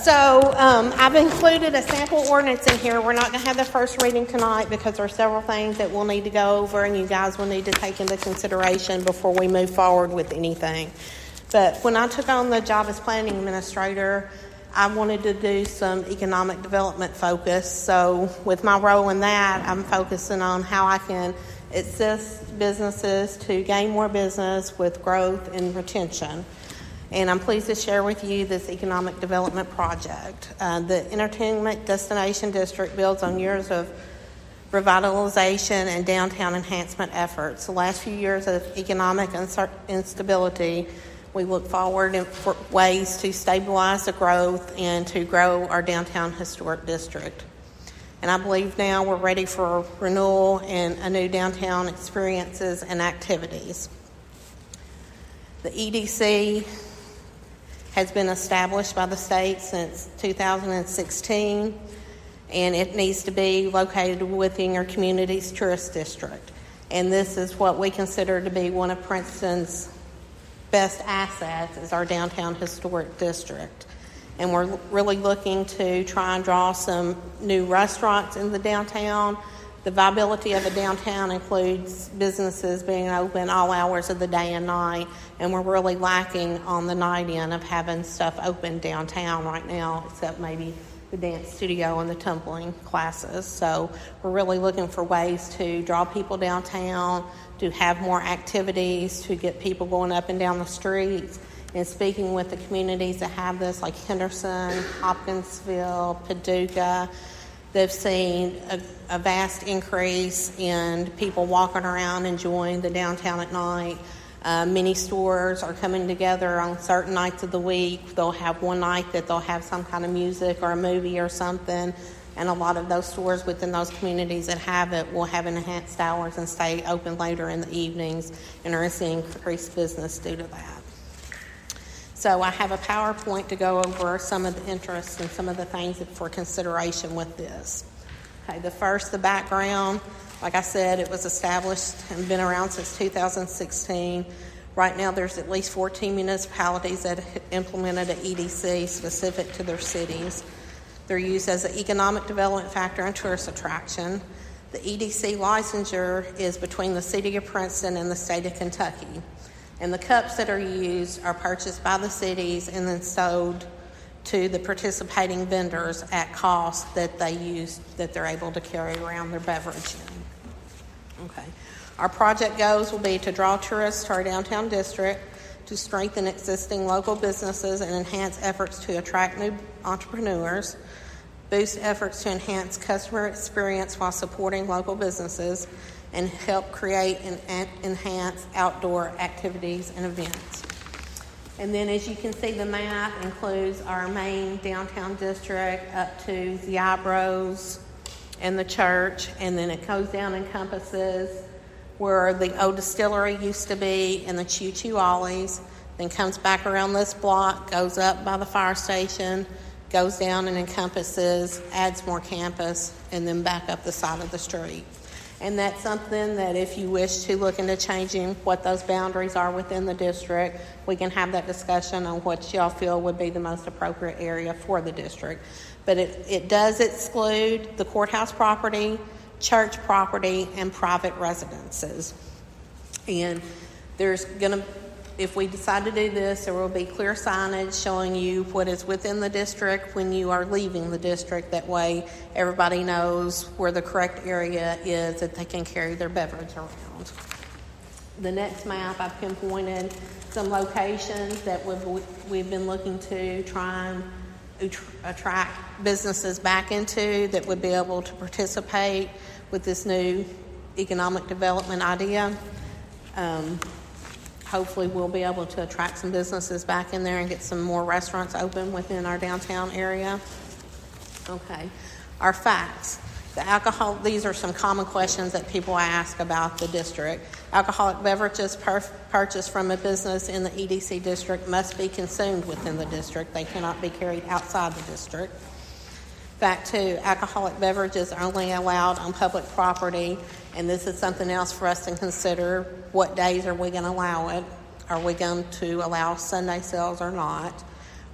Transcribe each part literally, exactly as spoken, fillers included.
So um, I've included a sample ordinance in here. We're not going to have the first reading tonight because there are several things that we'll need to go over and you guys will need to take into consideration before we move forward with anything. But when I took on the job as planning administrator, I wanted to do some economic development focus. So with my role in that, I'm focusing on how I can assist businesses to gain more business with growth and retention. And I'm pleased to share with you this economic development project. Uh, the Entertainment Destination District builds on years of revitalization and downtown enhancement efforts. The last few years of economic instability, we look forward for ways to stabilize the growth and to grow our downtown historic district. And I believe now we're ready for renewal and a new downtown experiences and activities. The E D C has been established by the state since two thousand sixteen, and it needs to be located within your community's tourist district. And this is what we consider to be one of Princeton's best assets, is our downtown historic district. And we're really looking to try and draw some new restaurants in the downtown. The viability of a downtown includes businesses being open all hours of the day and night, and we're really lacking on the night end of having stuff open downtown right now, except maybe the dance studio and the tumbling classes. So we're really looking for ways to draw people downtown, to have more activities, to get people going up and down the streets. And speaking with the communities that have this, like Henderson, Hopkinsville, Paducah, they've seen a, a vast increase in people walking around enjoying the downtown at night. Uh, many stores are coming together on certain nights of the week. They'll have one night that they'll have some kind of music or a movie or something, and a lot of those stores within those communities that have it will have enhanced hours and stay open later in the evenings and are seeing increased business due to that. So I have a PowerPoint to go over some of the interests and some of the things for consideration with this. Okay, the first, the background. Like I said, it was established and been around since two thousand sixteen. Right now, there's at least fourteen municipalities that have implemented an E D C specific to their cities. They're used as an economic development factor and tourist attraction. The E D C licensure is between the city of Princeton and the state of Kentucky. And the cups that are used are purchased by the cities and then sold to the participating vendors at cost that they use, that they're able to carry around their beverage in. Okay. Our project goals will be to draw tourists to our downtown district, to strengthen existing local businesses and enhance efforts to attract new entrepreneurs, boost efforts to enhance customer experience while supporting local businesses, and help create and enhance outdoor activities and events. And then, as you can see, the map includes our main downtown district up to the Eyebrows and the church, and then it goes down and encompasses where the old distillery used to be and the Choo Choo Ollies, then comes back around this block, goes up by the fire station, goes down and encompasses, adds more campus, and then back up the side of the street. And that's something that if you wish to look into changing what those boundaries are within the district, we can have that discussion on what y'all feel would be the most appropriate area for the district. But it, it does exclude the courthouse property, church property, and private residences. And there's going to, if we decide to do this, there will be clear signage showing you what is within the district when you are leaving the district. That way everybody knows where the correct area is that they can carry their beverage around. The next map, I've pinpointed some locations that we've, we've been looking to try and attract businesses back into that would be able to participate with this new economic development idea. Um, Hopefully we'll be able to attract some businesses back in there and get some more restaurants open within our downtown area. Okay, our facts. The alcohol, these are some common questions that people ask about the district. Alcoholic beverages per, purchased from a business in the E D C district must be consumed within the district. They cannot be carried outside the district. Fact two, alcoholic beverages are only allowed on public property, and this is something else for us to consider. What days are we going to allow it? Are we going to allow Sunday sales or not?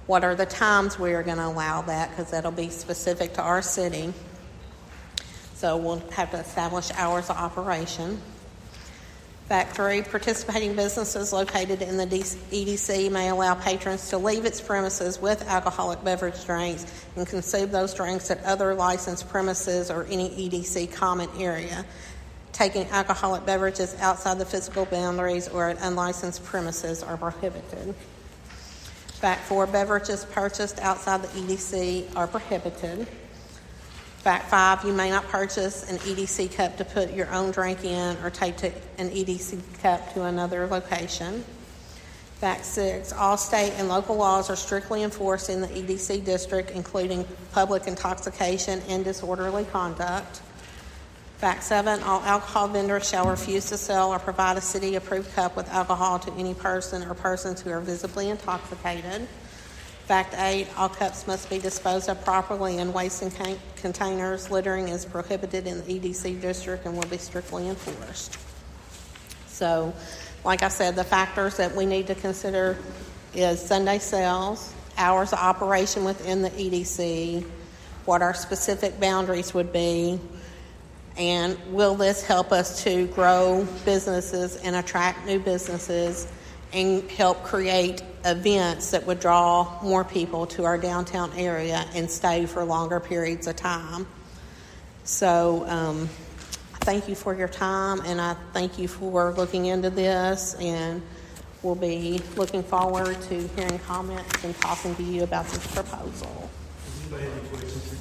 What are the times we are going to allow that, because that'll be specific to our city. So we'll have to establish hours of operation. Fact three, participating businesses located in the E D C may allow patrons to leave its premises with alcoholic beverage drinks and consume those drinks at other licensed premises or any E D C common area. Taking alcoholic beverages outside the physical boundaries or at unlicensed premises are prohibited. Fact four, beverages purchased outside the E D C are prohibited. Fact five, you may not purchase an E D C cup to put your own drink in or take to an E D C cup to another location. Fact six, all state and local laws are strictly enforced in the E D C district, including public intoxication and disorderly conduct. Fact seven, all alcohol vendors shall refuse to sell or provide a city-approved cup with alcohol to any person or persons who are visibly intoxicated. Fact eight, all cups must be disposed of properly in waste and containers. Littering is prohibited in the E D C district and will be strictly enforced. So, like I said, the factors that we need to consider is Sunday sales, hours of operation within the E D C, what our specific boundaries would be, and will this help us to grow businesses and attract new businesses and help create events that would draw more people to our downtown area and stay for longer periods of time. So um, thank you for your time, and I thank you for looking into this, and we'll be looking forward to hearing comments and talking to you about this proposal. Does anybody have any questions?